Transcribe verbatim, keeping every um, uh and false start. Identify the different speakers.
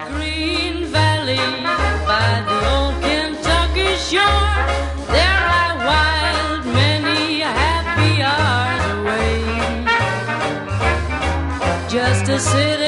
Speaker 1: Green Valley by the old Kentucky shore, there lie wild many happy hours away. Just a city